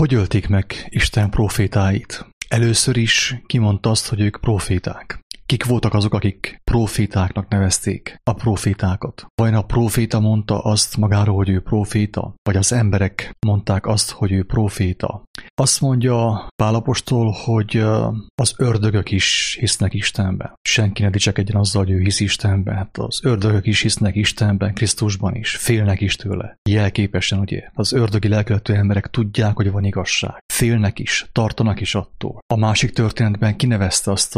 Hogy ölték meg Isten profétáit? Először is kimondta azt, hogy ők proféták. Kik voltak azok, akik profétáknak nevezték a profétákat? Vajon a proféta mondta azt magáról, hogy ő proféta? Vagy az emberek mondták azt, hogy ő proféta? Azt mondja Pál apostol, hogy az ördögök is hisznek Istenben. Senki ne dicsekedjen azzal, hogy ő hisz Istenben. Hát az ördögök is hisznek Istenben, Krisztusban is. Félnek is tőle. Jelképesen, ugye? Az ördögi lelkületű emberek tudják, hogy van igazság. Félnek is, tartanak is attól. A másik történetben kinevezte azt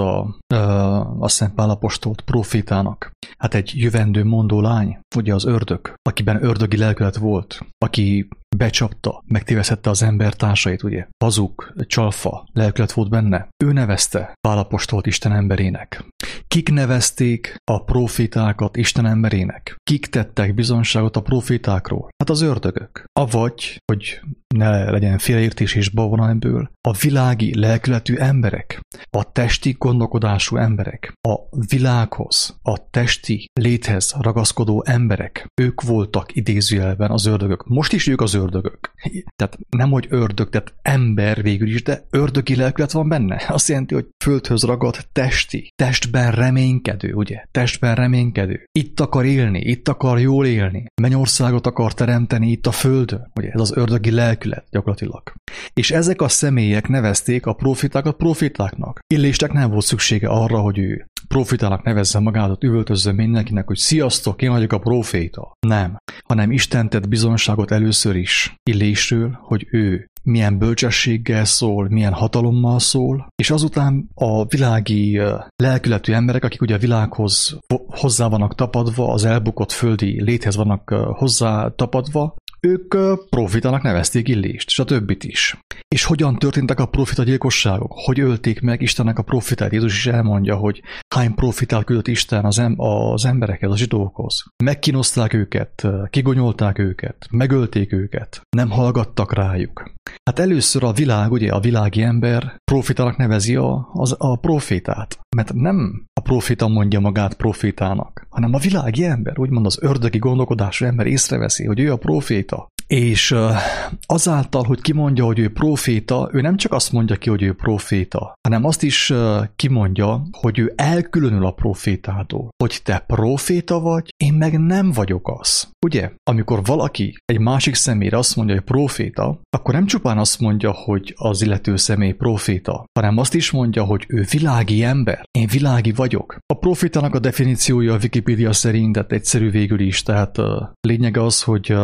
azt hiszem Pál apostolt profétának. Hát egy jövendő mondó lány, ugye az ördög, akiben ördögi lelkület volt, aki becsapta, megtévesztette az embertársait, ugye? Hazug, csalfa, lelkület volt benne. Ő nevezte Pál apostolt Isten emberének. Kik nevezték a profétákat Isten emberének? Kik tettek bizonyságot a profétákról? Hát az ördögök. Avagy, hogy ne legyen félreértés és babona ebből, a világi lelkületű emberek, a testi gondolkodású emberek, a világhoz, a testi léthez ragaszkodó emberek, ők voltak idézőjelben az ördögök. Most is ők az ördögök. Tehát nem, hogy ördög, tehát ember végül is, de ördögi lelkület van benne. Azt jelenti, hogy földhöz ragadt testi, testben reménykedő, ugye? Testben reménykedő. Itt akar élni, itt akar jól élni. Mennyországot akar teremteni itt a földön, ugye? Ez az ördögi lelkület gyakorlatilag. És ezek a személyek nevezték a profétákat profétáknak. Illésnek nem volt szüksége arra, hogy ő profétának nevezze magát, üvöltözzön mindenkinek, hogy sziasztok, én vagyok a proféta. Nem, hanem Isten tett bizonyságot először is Illésről, hogy ő milyen bölcsességgel szól, milyen hatalommal szól, és azután a világi lelkületű emberek, akik ugye a világhoz hozzá vannak tapadva, az elbukott földi léthez vannak hozzá tapadva, ők profétának nevezték Illést, és a többit is. És hogyan történtek a profita gyilkosságok? Hogy ölték meg Istennek a profitát? Jézus is elmondja, hogy hány profitát küldött Isten az emberekhez, a zsidókhoz. Megkínozták őket, kigonyolták őket, megölték őket, nem hallgattak rájuk. Hát először a világ, ugye a világi ember profitának nevezi a profétát. Mert nem a proféta mondja magát profétának, hanem a világi ember, úgymond az ördögi gondolkodású ember észreveszi, hogy ő a proféta. És azáltal, hogy kimondja, hogy ő proféta, ő nem csak azt mondja ki, hogy ő proféta, hanem azt is kimondja, hogy ő elkülönül a profétától. Hogy te proféta vagy, én meg nem vagyok az. Ugye? Amikor valaki egy másik személyre azt mondja, hogy proféta, akkor nem csupán azt mondja, hogy az illető személy proféta, hanem azt is mondja, hogy ő világi ember. Én világi vagyok. A profétának a definíciója a Wikipédia szerint, tehát egyszerű végül is, tehát lényeg az, hogy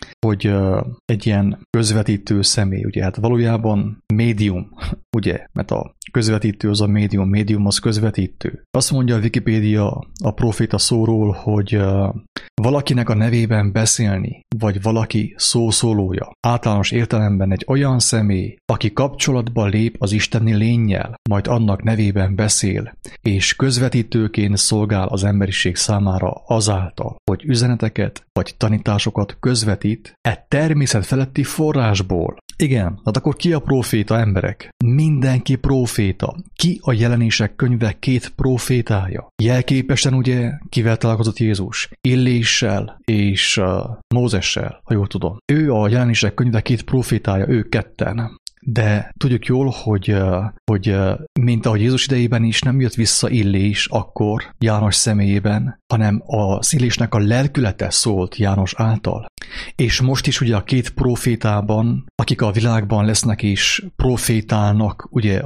egy ilyen közvetítő személy, ugye, hát valójában médium, ugye, mert a közvetítő az a médium az közvetítő. Azt mondja a Wikipédia a proféta szóról, hogy valakinek a nevében beszélni, vagy valaki szószólója. Általános értelemben egy olyan személy, aki kapcsolatba lép az isteni lénnyel, majd annak nevében beszél, és közvetítőként szolgál az emberiség számára azáltal, hogy üzeneteket vagy tanításokat közvetít természet feletti forrásból. Igen, hát akkor ki a proféta, emberek? Mindenki proféta. Ki a Jelenések könyve 2 profétája? Jelképesen ugye kivel találkozott Jézus? Illéssel és Mózessel, ha jól tudom. Ő a Jelenések könyve 2 profétája, ők ketten. De tudjuk jól, hogy mint ahogy Jézus idejében is nem jött vissza Illés akkor János személyében, hanem az Illésnek a lelkülete szólt János által. És most is ugye a 2 profétában, akik a világban lesznek és profétálnak ugye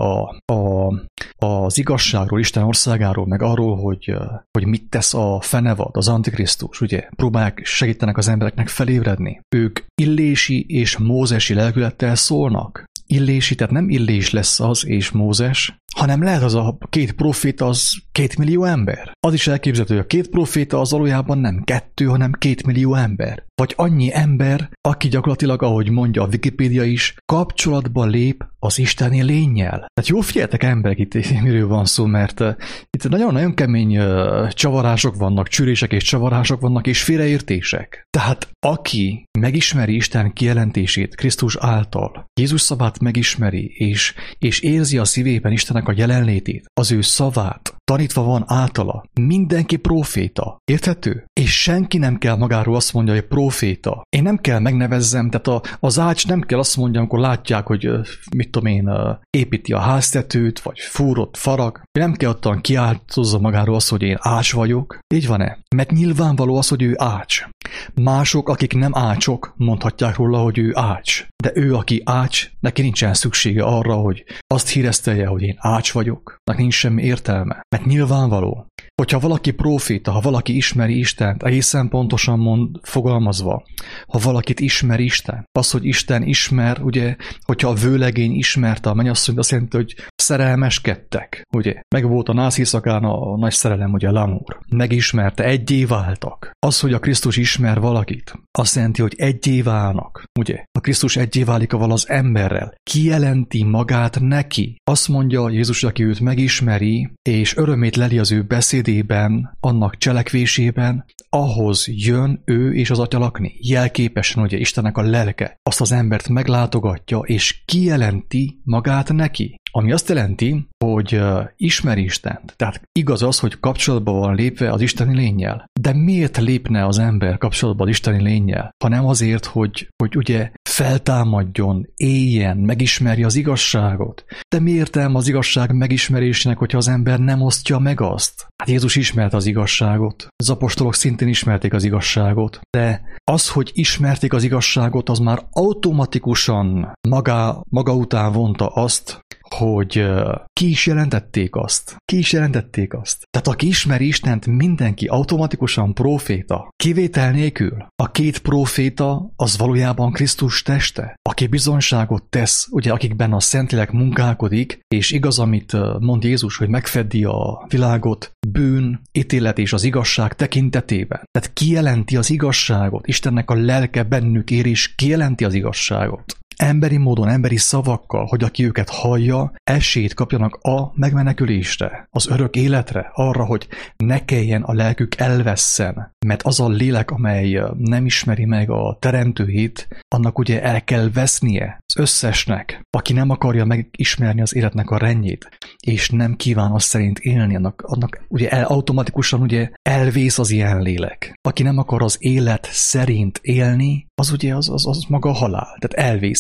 az igazságról, Isten országáról, meg arról, hogy mit tesz a fenevad, az Antikrisztus, ugye, segítenek az embereknek felébredni. Ők illési és mózesi lelkülettel szólnak. Illési, tehát nem Illés lesz az és Mózes, hanem lehet az a 2 proféta az 2 millió ember. Az is elképzelhető, hogy a 2 proféta az valójában nem 2, hanem 2 millió ember. Vagy annyi ember, aki gyakorlatilag, ahogy mondja a Wikipédia is, kapcsolatba lép az isteni lénnyel. Tehát jó figyeljetek emberek, itt miről van szó, mert itt nagyon-nagyon kemény csavarások vannak, csűrések és csavarások vannak, és félreértések. Tehát aki megismeri Isten kijelentését Krisztus által, Jézus szavát megismeri, és érzi a szívében Istennek a jelenlétét, az ő szavát tanítva van általa. Mindenki próféta. Érthető? És senki nem kell magáról azt mondja, hogy próféta. Én nem kell megnevezzem, tehát az ács nem kell azt mondja, amikor látják, hogy mit tudom én, építi a háztetőt, vagy fúrott farag. Nem kell ottan kiáltozza magáról azt, hogy én ács vagyok. Így van-e? Mert nyilvánvaló az, hogy ő ács. Mások, akik nem ácsok, mondhatják róla, hogy ő ács. De ő, aki ács, neki nincsen szüksége arra, hogy azt híresztelje, hogy én ács vagyok. Neki nincs semmi értelme. Mert nyilvánvaló, hogyha valaki próféta, ha valaki ismeri Istent, egészen pontosan fogalmazva, ha valakit ismer Isten, az, hogy Isten ismer, ugye, hogyha a vőlegény ismerte a mennyasszonyt, azt jelenti, hogy szerelmeskedtek, ugye. Meg volt a Nászíszakán a nagy szerelem, ugye, Lamúr. Megismerte, egyé váltak. Az, hogy a Krisztus ismer valakit, azt jelenti, hogy egyé válnak, ugye. A Krisztus egyé válik avval az emberrel, kijelenti magát neki. Azt mondja Jézus, aki őt megismeri, és örömét leli az ő beszédében, annak cselekvésében, ahhoz jön ő és az Atya lakni. Jelképesen, ugye, Istennek a lelke azt az embert meglátogatja, és kijelenti magát neki. Ami azt jelenti, hogy ismeri Istent. Tehát igaz az, hogy kapcsolatban van lépve az isteni lénnyel. De miért lépne az ember kapcsolatban az isteni lénnyel? Hanem azért, hogy ugye feltámadjon, éljen, megismerje az igazságot. De mi értelme az igazság megismerésének, hogyha az ember nem osztja meg azt? Hát Jézus ismerte az igazságot. Az apostolok szintén ismerték az igazságot. De az, hogy ismerték az igazságot, az már automatikusan maga után vonta azt, hogy ki is jelentették azt. Ki is jelentették azt. Tehát aki ismeri Istent, mindenki automatikusan próféta. Kivétel nélkül. A két próféta az valójában Krisztus teste, aki bizonyságot tesz, ugye akikben a Szentlélek munkálkodik, és igaz, amit mond Jézus, hogy megfedi a világot bűn, ítélet és az igazság tekintetében. Tehát kijelenti az igazságot. Istennek a lelke bennük ér, és kijelenti az igazságot. Emberi módon, emberi szavakkal, hogy aki őket hallja, esélyt kapjanak a megmenekülésre, az örök életre, arra, hogy ne kelljen a lelkük elvesszen. Mert az a lélek, amely nem ismeri meg a teremtőjét, annak ugye el kell vesznie az összesnek, aki nem akarja megismerni az életnek a rendjét, és nem kíván azt szerint élni, annak ugye automatikusan ugye elvész az ilyen lélek. Aki nem akar az élet szerint élni, az ugye az maga a halál. Tehát elvész,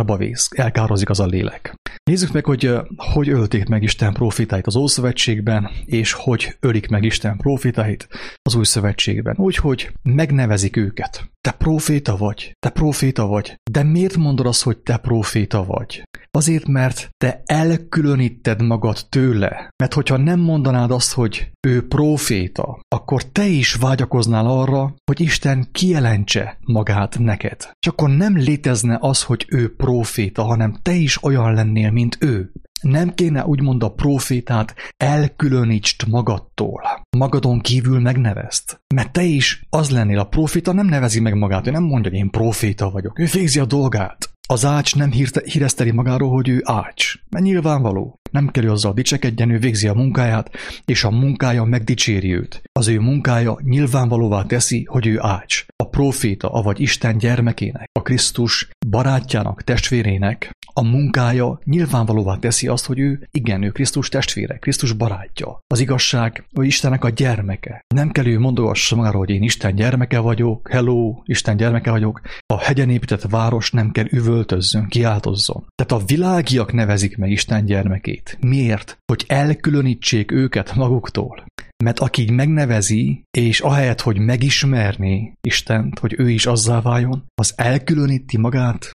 elkározik az a lélek. Nézzük meg, hogy ölték meg Isten prófétáit az Ószövetségben, és hogy ölik meg Isten prófétáit az Új Szövetségben. Úgyhogy megnevezik őket. Te próféta vagy, te próféta vagy. De miért mondod azt, hogy te próféta vagy? Azért, mert te elkülöníted magad tőle. Mert hogyha nem mondanád azt, hogy ő próféta, akkor te is vágyakoznál arra, hogy Isten kijelentse magát neked. És akkor nem létezne az, hogy ő próféta, hanem te is olyan lennél, mint ő. Nem kéne úgymond a prófétát elkülönítsd magadtól. Magadon kívül megnevezd. Mert te is az lennél, a próféta nem nevezi meg magát, ő nem mondja, hogy én próféta vagyok. Ő végzi a dolgát. Az ács nem híreszteli magáról, hogy ő ács. Mert nyilvánvaló. Nem kell azzal dicsekedjen, ő végzi a munkáját, és a munkája megdicséri őt. Az ő munkája nyilvánvalóvá teszi, hogy ő ács. A próféta, avagy Isten gyermekének, a Krisztus barátjának, testvérének a munkája nyilvánvalóvá teszi azt, hogy ő Krisztus testvére, Krisztus barátja. Az igazság, hogy Istennek a gyermeke. Nem kell ő mondogassa magáról, hogy én Isten gyermeke vagyok, hello, Isten gyermeke vagyok. A hegyen épített város nem kell üvöltözzön, kiáltozzon. Tehát a világiak nevezik meg Isten gyermekét. Miért? Hogy elkülönítsék őket maguktól. Mert aki így megnevezi, és ahelyett, hogy megismerné Istent, hogy ő is azzá váljon, az elkülöníti magát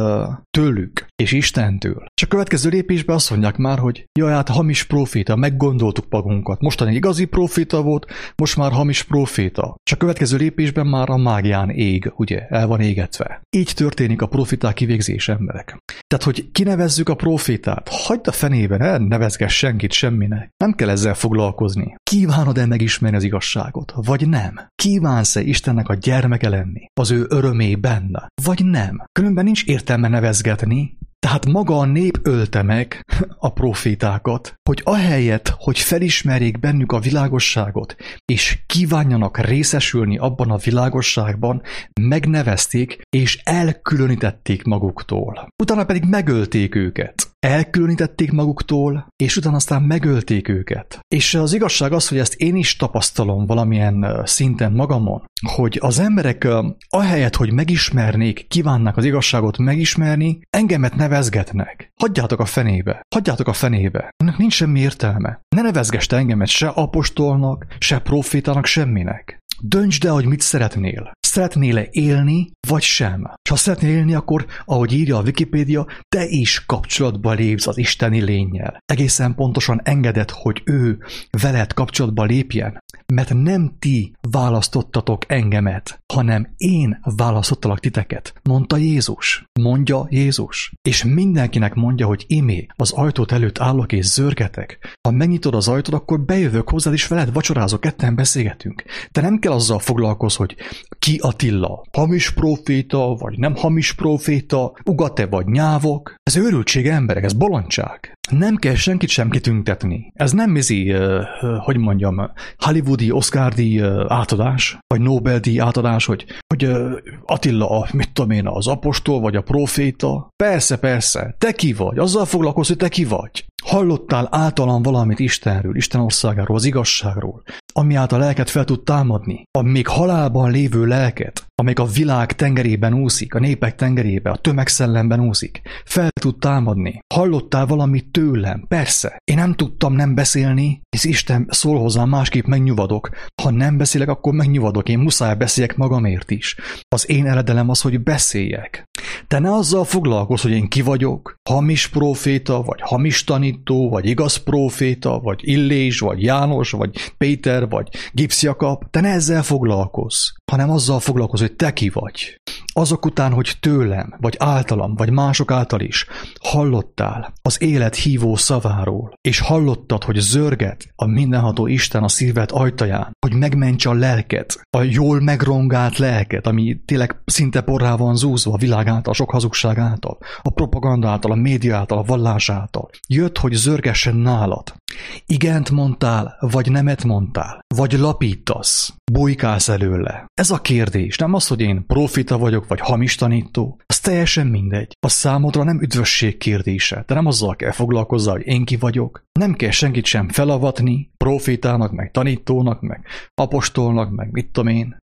tőlük és Istentől. És a következő lépésben azt mondják már, hogy jaj, hát hamis próféta, meggondoltuk magunkat. Mostan egy igazi próféta volt, most már hamis próféta. És a következő lépésben már a mágián ég, ugye, el van égetve. Így történik a próféták kivégzés, emberek. Tehát, hogy kinevezzük a prófétát, hagyd a fenében, ne nevezgess senkit semminek. Nem kell ezzel foglalkozni. Kívánod-e megismerni az igazságot, vagy nem? Kívánsz-e Istennek a gyermeke lenni, az ő örömében, vagy nem? Különben nincs értelme nevezgetni. Tehát maga a nép ölte meg a prófétákat, hogy ahelyett, hogy felismerjék bennük a világosságot, és kívánjanak részesülni abban a világosságban, megnevezték és elkülönítették maguktól. Utána pedig megölték őket. elkülönítették maguktól, és utána aztán megölték őket. És az igazság az, hogy ezt én is tapasztalom valamilyen szinten magamon, hogy az emberek ahelyett, hogy megismernék, kívánnak az igazságot megismerni, engemet nevezgetnek. Hagyjátok a fenébe. Hagyjátok a fenébe. Ennek nincs semmi értelme. Ne nevezgess te engemet se apostolnak, se profétának, semminek. Döntsd el, hogy mit szeretnél. Szeretnél-e élni, vagy sem? És ha szeretnél élni, akkor, ahogy írja a Wikipédia, te is kapcsolatba lépsz az isteni lénnyel. Egészen pontosan engeded, hogy ő veled kapcsolatba lépjen, mert nem ti választottatok engemet, hanem én választottalak titeket, mondta Jézus. Mondja Jézus. És mindenkinek mondja, hogy imé, az ajtót előtt állok és zörgetek. Ha megnyitod az ajtót, akkor bejövök hozzád, és veled vacsorázok, ketten beszélgetünk. Te nem kell azzal foglalkozz, hogy ki Attila, hamis próféta, vagy nem hamis próféta, ugat-e vagy nyávok. Ez őrültség, emberek, ez bolondság. Nem kell senkit sem kitüntetni. Ez nem hogy mondjam, hollywoodi Oscar-díj átadás, vagy Nobel-díj átadás, hogy Attila, mit tudom én, az apostol, vagy a próféta. Persze, te ki vagy? Azzal foglalkozz, hogy te ki vagy. Hallottál általam valamit Istenről, Isten országáról, az igazságról, ami által lelket fel tud támadni, a még halálban lévő lelket, amelyik a világ tengerében úszik, a népek tengerében, a tömegszellemben úszik, fel tud támadni. Hallottál valamit tőlem? Persze. Én nem tudtam nem beszélni, és Isten szól hozzám, másképp megnyugodok. Ha nem beszélek, akkor megnyugodok. Én muszáj beszéljek magamért is. Az én eredelem az, hogy beszéljek. Te ne azzal foglalkozz, hogy én ki vagyok, hamis próféta, vagy hamis tanító, vagy igaz próféta, vagy Illés, vagy János, vagy Péter, vagy Gipsz Jakab. Te ne ezzel foglalkozz, hanem azzal foglalkozz, hogy te ki vagy. Azok után, hogy tőlem, vagy általam, vagy mások által is hallottál az élet hívó szaváról, és hallottad, hogy zörget a mindenható Isten a szíved ajtaján, hogy megmentse a lelket, a jól megrongált lelket, ami tényleg szinte porrá van zúzva a világ által, a sok hazugság által, a propaganda által, a média által, a vallás által. Jött, hogy zörgessen nálad. Igent mondtál, vagy nemet mondtál, vagy lapítasz, bujkálsz előle. Ez a kérdés, nem az, hogy én profita vagyok, vagy hamis tanító. Az teljesen mindegy. A számodra nem üdvösség kérdése. Te nem azzal kell foglalkozzál, hogy én ki vagyok. Nem kell senkit sem felavatni, profitának, meg tanítónak, meg apostolnak, meg mit tudom én,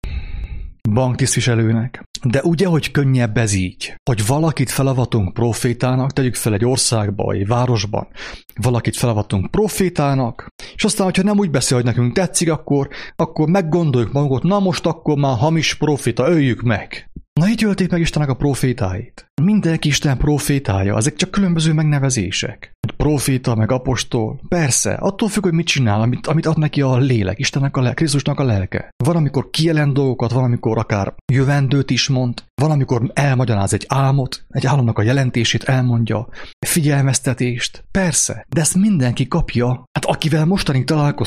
banktisztviselőnek. De ugye, hogy könnyebb ez így, hogy valakit felavatunk profétának, tegyük fel egy országba, vagy egy városban, valakit felavatunk profétának, és aztán, hogyha nem úgy beszél, hogy nekünk tetszik, akkor meggondoljuk magunkat, na most akkor már hamis proféta, öljük meg. Na így ölték meg Istennek a profétáit. Mindenki Isten profétája, ezek csak különböző megnevezések. Proféta, meg apostol. Persze, attól függ, hogy mit csinál, amit ad neki a lélek, Istennek a Krisztusnak a lelke. Van, amikor kijelent dolgokat, van, amikor akár jövendőt is mond, van, amikor elmagyaráz egy álmot, egy álomnak a jelentését elmondja, figyelmeztetést. Persze, de ezt mindenki kapja. Hát akikkel én mostanig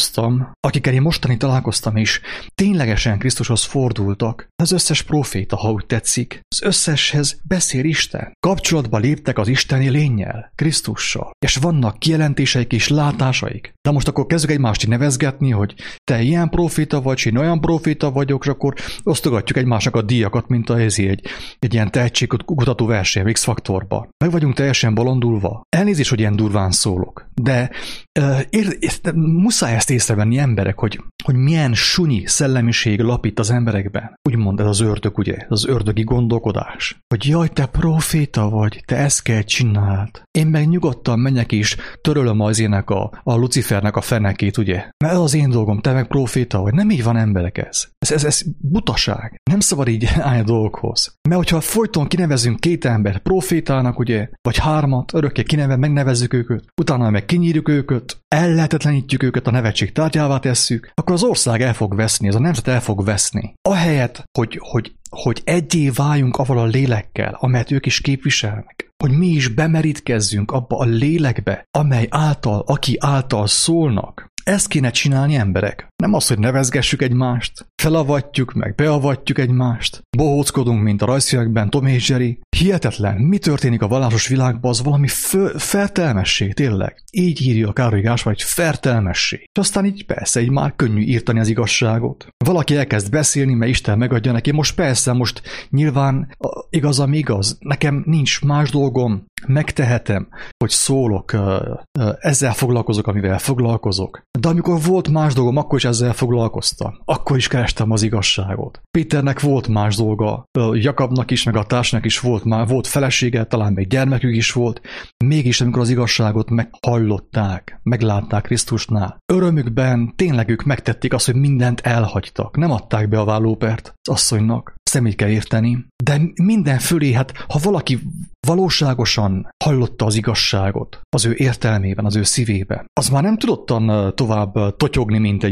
találkoztam, és ténylegesen Krisztushoz fordultak, az összes proféta, ha úgy tetszik, az összeshez beszél Isten. Kapcsolatba léptek az isteni lénnyel, Krisztussal, és vannak kijelentéseik és látásaik. De most akkor kezdjük egymást nevezgetni, hogy te ilyen proféta vagy, én olyan proféta vagyok, és akkor osztogatjuk egymásnak a díjakat, mint egy ilyen tehetségkutató verseny, X-faktorba. Meg vagyunk teljesen bolondulva. Elnézést, hogy ilyen durván szólok, de muszáj ezt észrevenni, emberek, hogy milyen sunyi szellemiség lapít az emberekben. Úgymond ez az ördög, ugye, ez az ördögi gondolkodás. Hogy jaj, te proféta vagy, te ezt kell csináld. Én meg nyugodtan menjek is, törölöm az ének a Lucifernek a fenekét, ugye? Mert ez az én dolgom, te meg proféta vagy. Nem így van, emberek ez. Ez butaság. Nem szabad így állni a dolgokhoz. Mert hogyha folyton kinevezünk két embert profétának, ugye, vagy hármat, örökké megnevezzük őket, utána meg kinyírjuk őket, ellehetetlenítjük őket, a nevetség tárgyává tesszük, akkor az ország el fog veszni, ez a nemzet el fog veszni. Ahelyett, hogy egyé váljunk avval a lélekkel, amelyet ők is képviselnek, hogy mi is bemerítkezzünk abba a lélekbe, aki által szólnak. Ezt kéne csinálni, emberek. Nem az, hogy nevezgessük egymást, felavatjuk, meg beavatjuk egymást, bohóckodunk, mint a rajzfilmekben Tom és Jerry. Hihetetlen, mi történik a vallásos világban, az valami fertelmessé, tényleg. Így írja Károly Gáspár, hogy fertelmessé. És aztán így persze, így már könnyű írtani az igazságot. Valaki elkezd beszélni, mert Isten megadja neki. Most persze, most nyilván igaz, ami igaz. Nekem nincs más dolgom, megtehetem, hogy szólok, ezzel foglalkozok, amivel foglalkozok. De amikor volt más dolgom, akkor is ezzel foglalkoztam. Akkor is kerestem az igazságot. Péternek volt más dolga, Jakabnak is, meg a társnak is volt felesége, talán még gyermekük is volt. Mégis, amikor az igazságot meghallották, meglátták Krisztusnál, örömükben tényleg ők megtették azt, hogy mindent elhagytak. Nem adták be a vállópert az asszonynak. Szemét kell érteni. De minden fölé, hát ha valaki valóságosan hallotta az igazságot az ő értelmében, az ő szívében, az már nem tudottan tovább totyogni, mint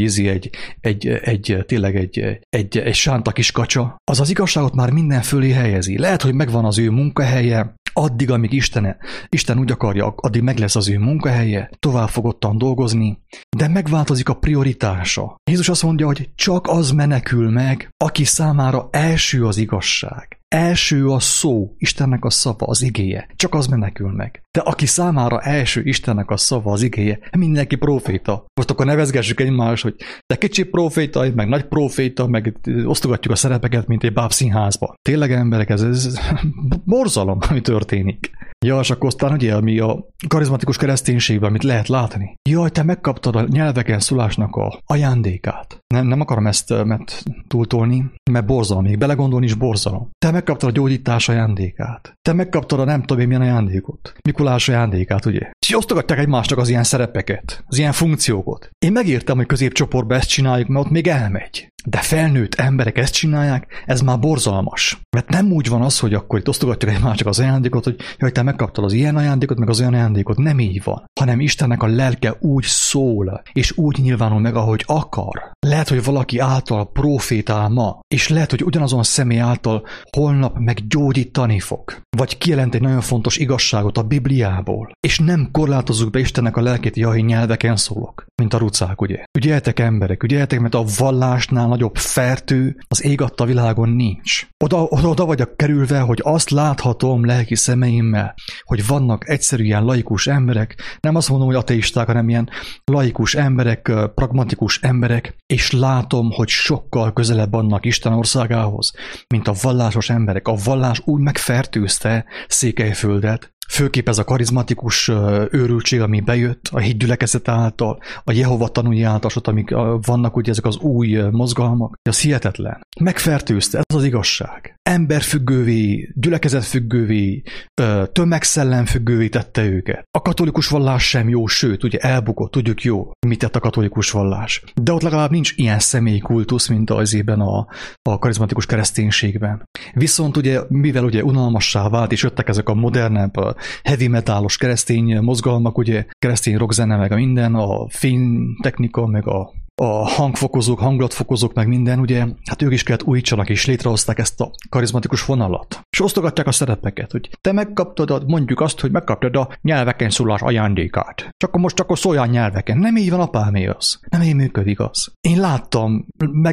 egy sánta kis kacsa. Az igazságot már minden fölé helyezi. Lehet, hogy megvan az ő munkahelye, addig, amíg Isten úgy akarja, addig meg lesz az ő munkahelye, tovább fog ottan dolgozni, de megváltozik a prioritása. Jézus azt mondja, hogy csak az menekül meg, aki számára első az igazság. Első a szó, Istennek a szava, az igéje. Csak az menekül meg. De aki számára első Istennek a szava, az igéje, mindenki próféta. Most akkor nevezgessük egymást, hogy te kicsi próféta, meg nagy próféta, meg osztogatjuk a szerepeket, mint egy bábszínházba. Tényleg emberek, ez borzalom, ami történik. Ja, és akkor aztán ugye, ami a karizmatikus kereszténységben, amit lehet látni. Jaj, te megkaptad a nyelveken szólásnak a ajándékát. Nem akarom ezt túltolni, mert borzalom, még belegondolni is borzalom. Te megkaptad a gyógyítás ajándékát. Te megkaptad a nem tudom én milyen ajándékot. Mikulás ajándékát, ugye? És osztogatják egymásnak az ilyen szerepeket, az ilyen funkciókat. Én megértem, hogy középcsoportban ezt csináljuk, mert ott még elmegy. De felnőtt emberek ezt csinálják, ez már borzalmas. Mert nem úgy van az, hogy akkor itt osztogatjuk egymásnak az ajándékot, hogy jaj, te megkaptad az ilyen ajándékot, meg az olyan ajándékot. Nem így van. Hanem Istennek a lelke úgy szól, és úgy nyilvánul meg, ahogy akar. Lehet, hogy valaki által profétál ma, és lehet, hogy ugyanazon személy által holnap meggyógyítani fog. Vagy kijelent egy nagyon fontos igazságot a Bibliából. És nem korlátozzuk be Istennek a lelkét, jaj, nyelveken szólok, mint a rucák, ugye? Ügyeltek emberek, ügyeltek, mert a vallásnál nagyobb fertő az ég adta világon nincs. Oda vagyok kerülve, hogy azt láthatom lelki szemeimmel, hogy vannak egyszerű ilyen laikus emberek, nem azt mondom, hogy ateisták, hanem ilyen laikus emberek, pragmatikus emberek, és látom, hogy sokkal közelebb vannak Isten országához, mint a vallásos emberek. A vallás úgy megfertőzte Székelyföldet, főképp ez a karizmatikus őrültség, ami bejött a hitgyülekezet által, a Jehova tanúi által, amik vannak ugye ezek az új mozgalmak, az hihetetlen. Megfertőzte, ez az igazság. Emberfüggővé, gyülekezetfüggővé, tömegszellemfüggővé tette őket. A katolikus vallás sem jó, sőt, ugye elbukott, tudjuk jó, mit tett a katolikus vallás. De ott legalább nincs ilyen személyi kultusz, mint azében a karizmatikus kereszténységben. Viszont ugye, mivel ugye unalmassá vált, és jöttek ezek a modernebb, heavy metalos keresztény mozgalmak, ugye keresztény rockzene, meg a minden, a fénytechnika, meg a hangfokozók, hangulatfokozók, meg minden, ugye, hát ők is kellett újítsanak, és létrehozták ezt a karizmatikus vonalat. És osztogatják a szerepeket, hogy te megkaptad, mondjuk azt, hogy megkaptad a nyelveken szólás ajándékát. Csak szóljál nyelveken. Nem így van, apámé az. Nem így működik az. Én láttam,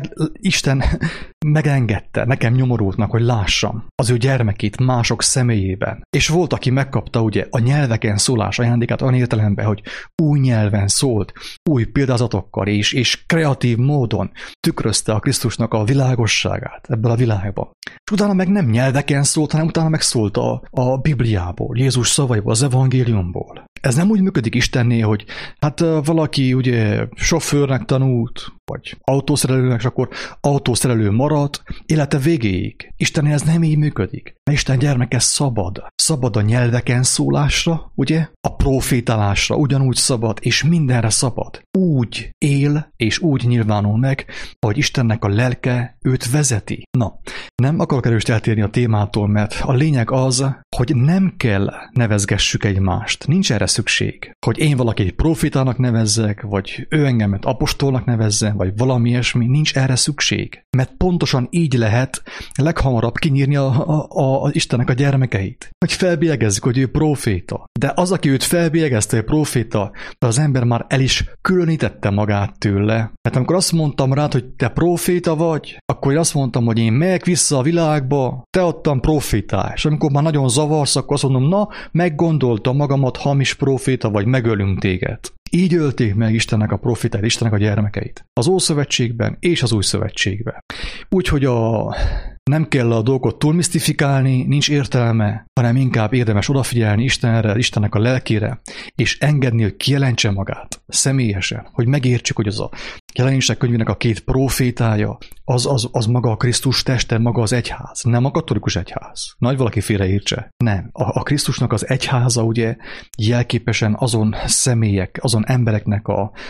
Isten megengedte nekem nyomorultnak, hogy lássam az ő gyermekét mások személyében. És volt, aki megkapta ugye a nyelveken szólás ajándékát olyan értelemben, hogy új nyelven szólt, új példázatokkal és kreatív módon tükrözte a Krisztusnak a világosságát ebből a világban. És utána meg nem nyelveken szólt, hanem utána meg szólt a Bibliából, Jézus szavaiból, az evangéliumból. Ez nem úgy működik Istennél, hogy hát valaki ugye sofőrnek tanult, vagy autószerelőnek, és akkor autószerelő marad élete végéig. Istennél ez nem így működik. Mert Isten gyermeke szabad. Szabad a nyelveken szólásra, ugye? A profétálásra ugyanúgy szabad, és mindenre szabad. Úgy él, és úgy nyilvánul meg, ahogy Istennek a lelke őt vezeti. Na, nem akarok erőst eltérni a témától, mert a lényeg az, hogy nem kell nevezgessük egymást. Nincs erre szükség. Hogy én valakit profétának nevezzek, vagy ő engemet apostolnak nevezzen, vagy valami ilyesmi, nincs erre szükség. Mert pontosan így lehet leghamarabb kinyírni a Istennek a gyermekeit. Hogy felbélyegezzük, hogy ő próféta. De az, aki őt felbélyegezte, hogy próféta, az ember már el is különítette magát tőle. Mert amikor azt mondtam rád, hogy te próféta vagy, akkor én azt mondtam, hogy én megyek vissza a világba, te adtam prófétá. És amikor már nagyon zavarsz, akkor azt mondom, na, meggondoltam magamat, hamis próféta vagy, megölünk téged. Így ölték meg Istennek a profitát, Istennek a gyermekeit. Az Ószövetségben és az Új Szövetségben. Úgyhogy nem kell a dolgot túl misztifikálni, nincs értelme, hanem inkább érdemes odafigyelni Istenre, Istennek a lelkére, és engedni, hogy kijelentse magát személyesen, hogy megértsük, hogy az a Jelenések könyvének a két prófétája, az maga a Krisztus teste, maga az egyház, nem a katolikus egyház. Nagy valaki félreértse. Nem. A Krisztusnak az egyháza ugye jelképesen azon személyek, azon embereknek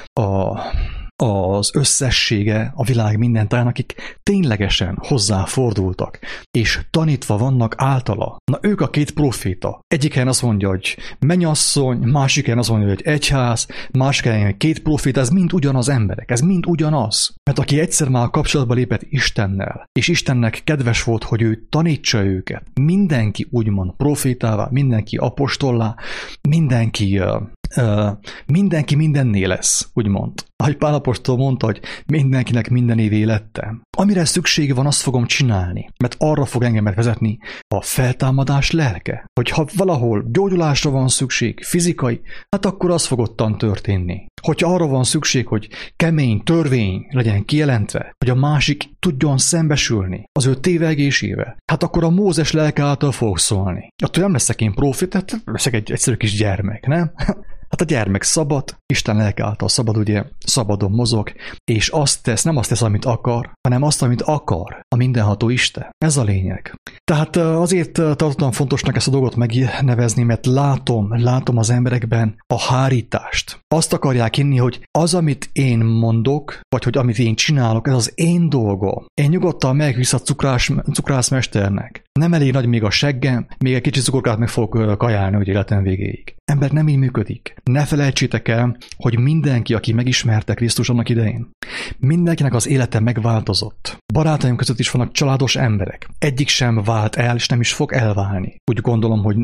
az összessége a világ minden táján, akik ténylegesen hozzáfordultak, és tanítva vannak általa. Na ők a két proféta. Egyik helyen azt mondja, hogy mennyasszony, másik helyen azt mondja, hogy egyház, másik helyen két proféta, ez mind ugyanaz emberek, ez mind ugyanaz. Mert aki egyszer már kapcsolatba lépett Istennel, és Istennek kedves volt, hogy ő tanítsa őket, mindenki úgymond profétává, mindenki apostollá, mindenki mindennél lesz, úgymond. Ahogy Pál apostol mondta, hogy mindenkinek minden év élettem. Amire szüksége van, azt fogom csinálni, mert arra fog engemet vezetni a feltámadás lelke. Hogyha valahol gyógyulásra van szükség, fizikai, hát akkor az fog ottan történni. Hogyha arra van szükség, hogy kemény törvény legyen kijelentve, hogy a másik tudjon szembesülni az ő tévegésével, hát akkor a Mózes lelke által fog szólni. Attól nem leszek én proféta, leszek egy egyszerű kis gyermek, nem? Hát a gyermek szabad, Isten lelke által szabad, ugye, szabadon mozog, és nem azt tesz, amit akar, hanem azt, amit akar a mindenható Isten. Ez a lényeg. Tehát azért tartottam fontosnak ezt a dolgot megnevezni, mert látom az emberekben a hárítást. Azt akarják hinni, hogy az, amit én mondok, vagy hogy amit én csinálok, ez az én dolgom. Én nyugodtan megyek vissza cukrászmesternek. Nem elég nagy még a seggem, még egy kicsit cukorkát meg fogok kajálni, hogy életem végéig. Ember, nem így működik. Ne felejtsétek el, hogy mindenki, aki megismerte Krisztus annak idején, mindenkinek az élete megváltozott. Barátaim között is vannak családos emberek. Egyik sem vált el, és nem is fog elválni. Úgy gondolom, hogy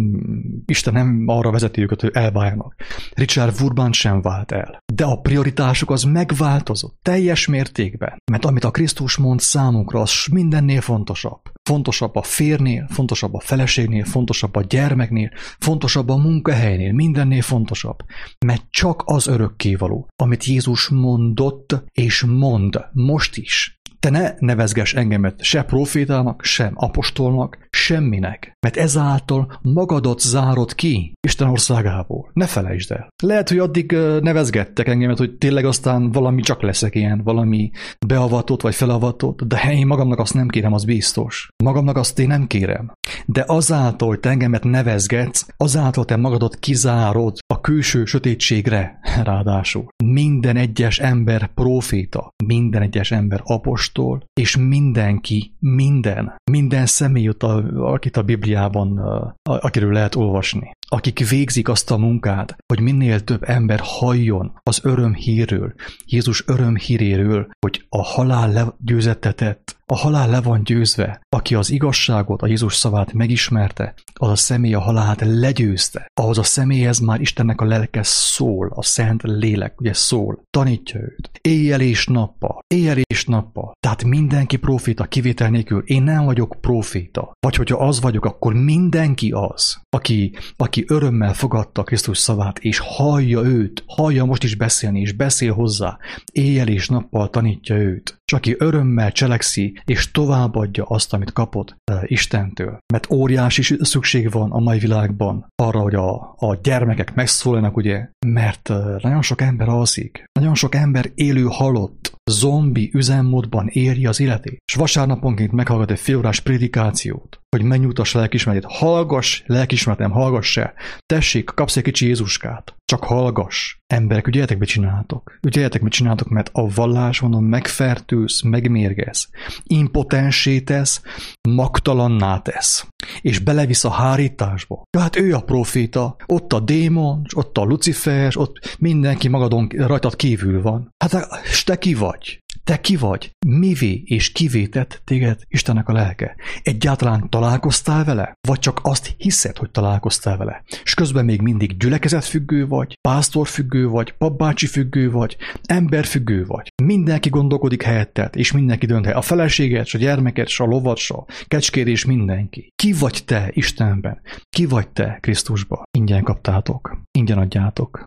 Isten nem arra vezeti őket, hogy elváljanak. Richard Wurban sem vált el. De a prioritásuk az megváltozott. Teljes mértékben. Mert amit a Krisztus mond számunkra, az mindennél fontosabb. Fontosabb a férnél, fontosabb a feleségnél, fontosabb a gyermeknél, fontosabb a munkahelynél, mindennél fontosabb. Mert csak az örökkévaló, amit Jézus mondott és mond most is. Te ne nevezgess engemet se profétának, sem apostolnak, semminek, mert ezáltal magadat zárod ki Isten országából. Ne felejtsd el. Lehet, hogy addig nevezgettek engemet, hogy tényleg aztán valami csak leszek ilyen, valami beavatott vagy felavatott, de én magamnak azt nem kérem, az biztos. Magamnak azt én nem kérem. De azáltal, hogy te engemet nevezgetsz, azáltal te magadat kizárod a külső sötétségre, ráadásul. Minden egyes ember próféta, minden egyes ember apostol, és mindenki, minden személy, akit a Bibliában, akiről lehet olvasni, akik végzik azt a munkát, hogy minél több ember halljon az örömhírről, Jézus örömhíréről, hogy a halál legyőzettetett, a halál le van győzve, aki az igazságot, a Jézus szavát megismerte, az a személy a halált legyőzte. Ahhoz a személyhez már Istennek a lelke szól, a Szent Lélek ugye szól, tanítja őt. Éjjel és nappal. Tehát mindenki próféta kivétel nélkül. Én nem vagyok próféta. Vagy hogyha az vagyok, akkor mindenki az, aki örömmel fogadta Krisztus szavát, és hallja most is beszélni, és beszél hozzá. Éjjel és nappal tanítja őt. És aki örömmel cselekszi, és továbbadja azt, amit kapott Istentől. Mert óriási szükség van a mai világban arra, hogy a gyermekek megszólalnak, ugye, mert nagyon sok ember alszik. Nagyon sok ember élő halott. zombi üzemmódban éri az életét, és vasárnaponként meghallgat egy félórás prédikációt, hogy megnyugtass lelkiismeretét. Hallgass, lelkiismeretem, hallgass el. Tessék, kapsz egy kicsi Jézuskát. Csak hallgass. Emberek, ügyeljetek, mit csináltok. Ügyeljetek, mit csináltok, mert a vallás, mondom, megfertőz, megmérgez, impotensé tesz, magtalanná tesz, és belevisz a hárításba. Ja, hát ő a proféta, ott a démon, ott a Lucifer, ott mindenki magadon rajtad kívül van. Hát és te ki vagy? Te ki vagy? Mivé és kivé tett téged Istennek a lelke? Egyáltalán találkoztál vele? Vagy csak azt hiszed, hogy találkoztál vele? És közben még mindig gyülekezetfüggő vagy, pásztorfüggő vagy, papbácsi függő vagy, emberfüggő vagy. Mindenki gondolkodik helyetted, és mindenki dönt el. A feleséged, a gyermeked, a lovad, a kecskéd és mindenki. Ki vagy te Istenben? Ki vagy te Krisztusban? Ingyen kaptátok. Ingyen adjátok.